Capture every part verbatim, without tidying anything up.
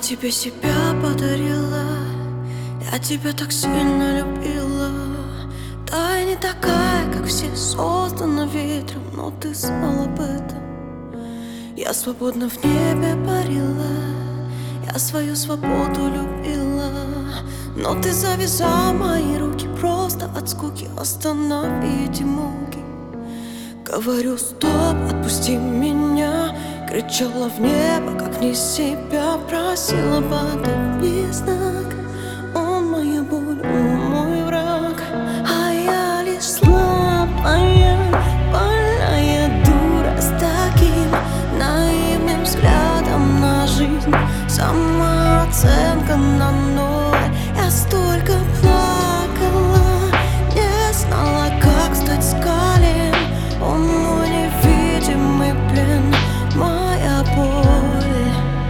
тебе себя подарила, я тебя так сильно любила. Да, я не такая, как все, создана ветром, но ты знал об этом. Я свободно в небе парила, я свою свободу любила. Но ты завязал мои руки, просто от скуки останови эти муки. Говорю, стоп, отпусти меня. Кричала в небо, как вне себя, просила подай мне знак. Он моя боль, он мой враг, а я лишь слабая, больная дура с таким наивным взглядом на жизнь. Самооценка на ноль. Я столько плакала, не знала, как встать с колен. Он мой невидимый плен, моя боль.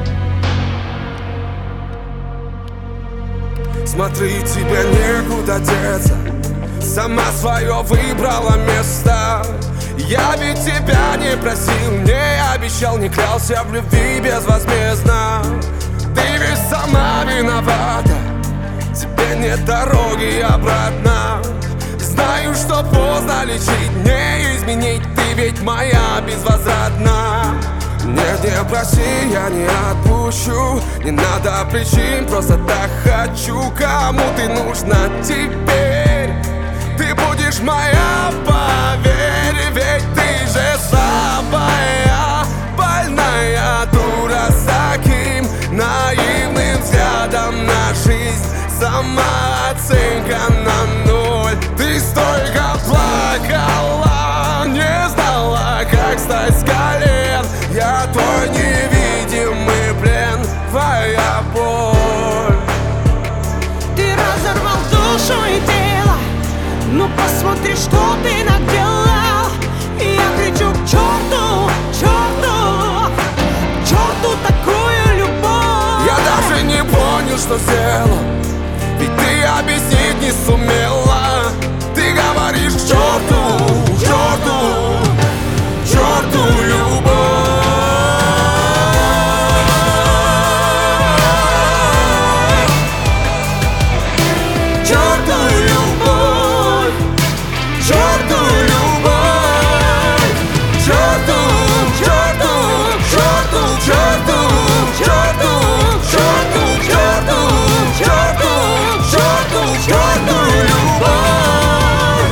Смотри, тебе некуда деться, сама свое выбрала место. Я ведь тебя не просил, не обещал, не клялся в любви безвозмездно. Ты ведь сама виновата, тебе нет дороги обратно. Знаю, что поздно лечить, не изменить, ты ведь моя безвозвратно. Нет, не проси, я не отпущу, не надо причин, просто так хочу. Кому ты нужна теперь? Ты будешь моя, поверь, ведь ты же слабая, больная дура с таким наивным взглядом на жизнь. Самооценка на ноль. Ты столько плакала, не знала, как встать с колен. Я твой невидимый плен, твоя боль. Ты разорвал душу и тело, ну посмотри, что ты наделал. Я кричу к черту, черту, черту такую любовь. Я даже не понял, что сделал, ведь ты объяснить не сумела. Ты говоришь к черту, черту, черту любовь. Черту любовь, черту любовь, черту, черту, черту, черту, черту, черту, черту, черту, черту, черту любовь.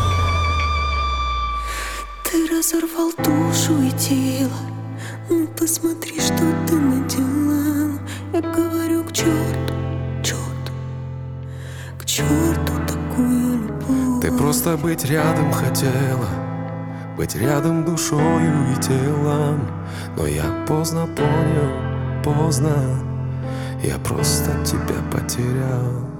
Ты разорвал душу и тело, ну посмотри, что ты наделал. Я говорю к черту, черту, к черту такую любовь. Ты просто быть рядом хотела, быть рядом душою и телом. Но я поздно понял, поздно, я просто тебя потерял.